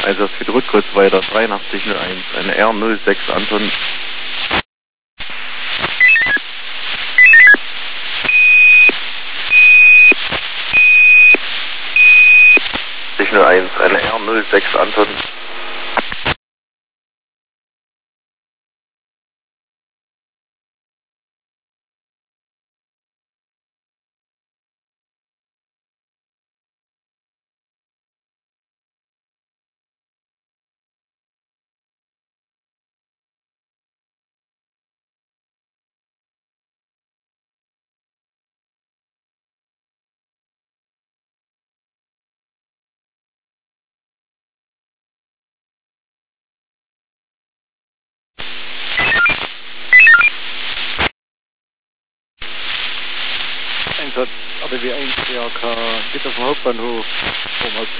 Einsatz für die Rückkurs weiter 8301, eine R06 Anton. 01, eine R06 Anton. 1 ADW 1 BAK, bitte vom Hauptbahnhof,